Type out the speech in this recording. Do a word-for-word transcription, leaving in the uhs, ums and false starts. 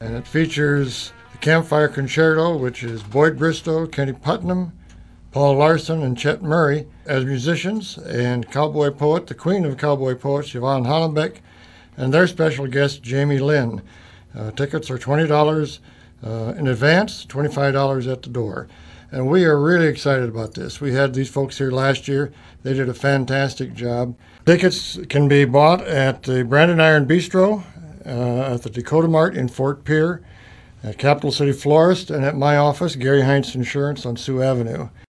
And it features the Campfire Concerto, which is Boyd Bristow, Kenny Putnam, Paul Larson, and Chet Murray as musicians, and cowboy poet, the queen of cowboy poets, Yvonne Hollenbeck, and their special guest, Jamie Lynn. Uh, tickets are twenty dollars uh, in advance, twenty-five dollars at the door. And we are really excited about this. We had these folks here last year. They did a fantastic job. Tickets can be bought at the Brandon Iron Bistro, uh, at the Dakota Mart in Fort Pierre, at Capital City Florist, and at my office, Gary Heinz Insurance on Sioux Avenue.